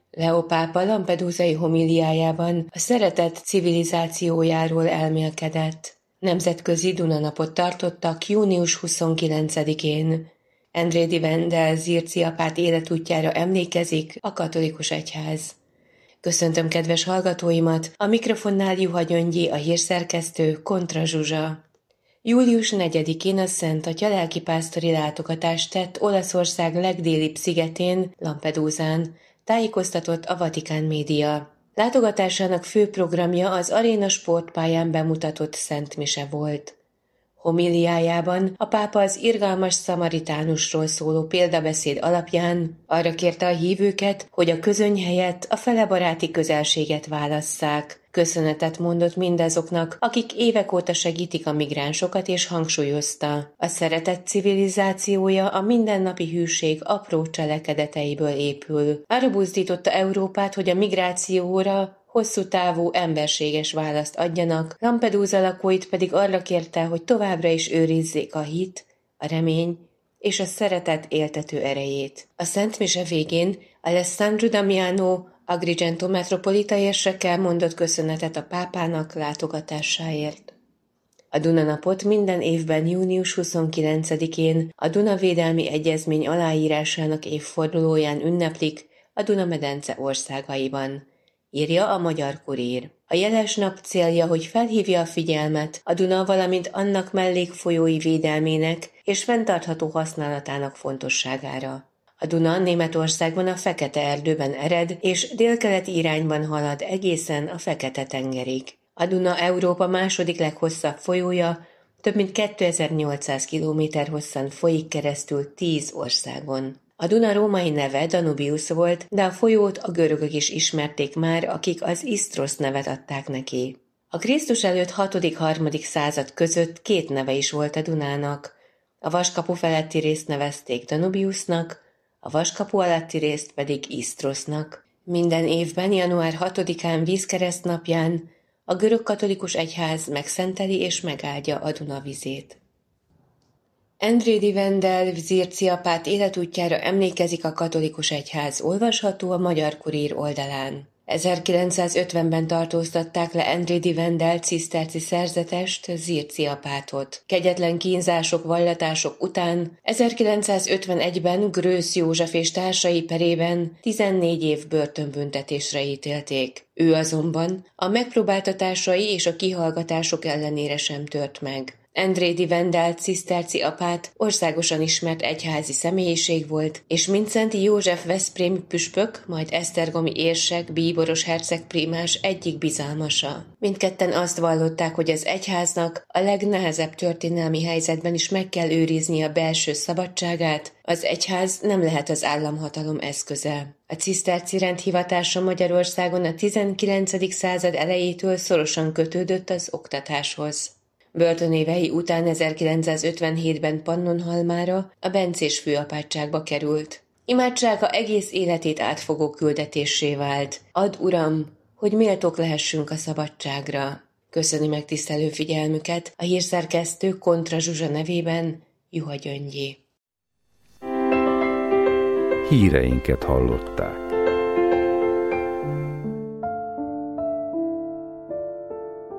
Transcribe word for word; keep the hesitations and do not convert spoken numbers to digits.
Leó pápa lampedusai homíliájában a szeretet civilizációjáról elmélkedett. Nemzetközi Dunanapot tartottak június huszonkilencedikén. André de Vendel Zirci apát életútjára emlékezik a katolikus egyház. Köszöntöm kedves hallgatóimat, a mikrofonnál Juha Gyöngyi, a hírszerkesztő Kontra Zsuzsa. július negyedikén a Szent Atya lelkipásztori látogatást tett Olaszország legdélibb szigetén, Lampedusán, tájékoztatott a Vatikán média. Látogatásának fő programja az aréna sportpályán bemutatott Szent Mise volt. Homíliájában a pápa az irgalmas szamaritánusról szóló példabeszéd alapján arra kérte a hívőket, hogy a közöny helyett a felebaráti közelséget válasszák. Köszönetet mondott mindazoknak, akik évek óta segítik a migránsokat, és hangsúlyozta: a szeretet civilizációja a mindennapi hűség apró cselekedeteiből épül. Arra buzdította Európát, hogy a migrációra hosszú távú, emberséges választ adjanak, Lampedusa lakóit pedig arra kérte, hogy továbbra is őrizzék a hit, a remény és a szeretet éltető erejét. A Szent Mise végén Alessandro Damiano Agrigento metropolita érseke mondott köszönetet a pápának látogatásáért. A Dunanapot minden évben június huszonkilencedikén a Dunavédelmi Egyezmény aláírásának évfordulóján ünneplik a Duna-medence országaiban, írja a Magyar Kurír. A jeles nap célja, hogy felhívja a figyelmet a Duna, valamint annak mellékfolyói védelmének és fenntartható használatának fontosságára. A Duna Németországban a Fekete-erdőben ered, és délkeleti irányban halad egészen a Fekete-tengerig. A Duna Európa második leghosszabb folyója, több mint kétezer-nyolcszáz kilométer hosszan folyik keresztül tíz országon. A Duna római neve Danubius volt, de a folyót a görögök is ismerték már, akik az Isztrosz nevet adták neki. A Krisztus előtt hatodik-harmadik század között két neve is volt a Dunának. A vaskapu feletti részt nevezték Danubiusnak, a vaskapu alatti részt pedig Isztrosznak. Minden évben január hatodikán vízkeresztnapján a görög katolikus egyház megszenteli és megáldja a Duna vizét. André de Vendel Zirci apát életútjára emlékezik a katolikus egyház, olvasható a Magyar Kurír oldalán. ezerkilencszázötvenben tartóztatták le André de Vendel ciszterci szerzetest, Zirci apátot. Kegyetlen kínzások, vallatások után ezerkilencszázötvenegyben Grösz József és társai perében tizennégy év börtönbüntetésre ítélték. Ő azonban a megpróbáltatásai és a kihallgatások ellenére sem tört meg. André de Vendel ciszterci apát országosan ismert egyházi személyiség volt, és Mindszenty József veszprémi püspök, majd esztergomi érsek, bíboros herceg prímás egyik bizalmasa. Mindketten azt vallották, hogy az egyháznak a legnehezebb történelmi helyzetben is meg kell őrizni a belső szabadságát, az egyház nem lehet az államhatalom eszköze. A ciszterci rend hivatása Magyarországon a tizenkilencedik század elejétől szorosan kötődött az oktatáshoz. Börtönévei után ezerkilencszázötvenhétben Pannonhalmára, a bencés főapátságba került. Imádsága egész életét átfogó küldetésé vált. Add, Uram, hogy méltók lehessünk a szabadságra. Köszöni megtisztelő figyelmüket a hírszerkesztő Kontra Zsuzsa nevében Juha Gyöngyi. Híreinket hallották.